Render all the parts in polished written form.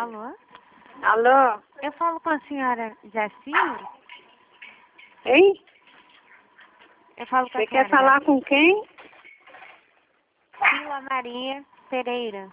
Alô? Alô? Eu falo com a senhora Jacila? Hein? Eu falo com a Você senhora quer falar com quem? Jacila Maria Pereira.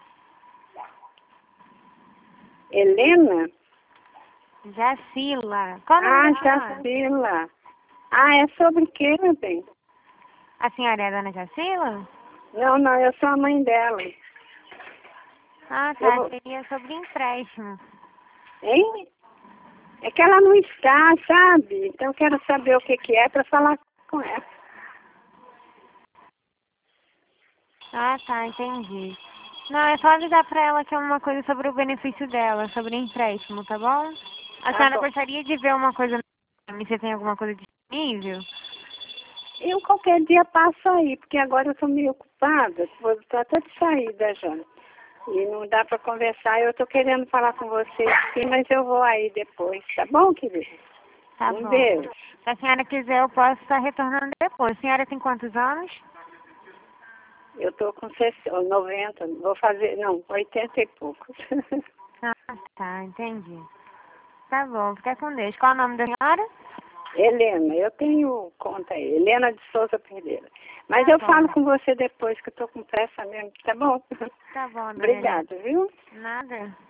Helena? Jacila. Qual o nome da senhora? Jacila. É sobre o quê, meu bem? A senhora é a dona Jacila? Não, eu sou a mãe dela. Ah, tá. Eu- Seria sobre empréstimo. Hein? É que ela não está, sabe? Então eu quero saber o que é para falar com ela. Ah, tá. Entendi. Não, é só avisar pra ela que é uma coisa sobre o benefício dela, sobre empréstimo, tá bom? A Tá senhora bom. gostaria de ver uma coisa no nome? Você tem alguma coisa disponível? Eu qualquer dia passo aí, porque agora eu estou meio ocupada. Estou até de saída já. E não dá para conversar. Eu estou querendo falar com você sim, mas eu vou aí depois. Tá bom, querida? Tá Um bom. beijo. Se a senhora quiser, eu posso estar retornando depois. A senhora tem quantos anos? Eu estou com 60, 90, vou fazer, não, 80 e poucos. Ah, tá. Entendi. Tá bom. Fica com Deus. Qual é o nome da senhora? Helena, eu tenho conta aí, Helena de Souza Pereira. Mas Tá eu bom. falo com você depois, que eu estou com pressa mesmo, tá bom? Tá bom, dona Helena. Obrigada, viu? Nada.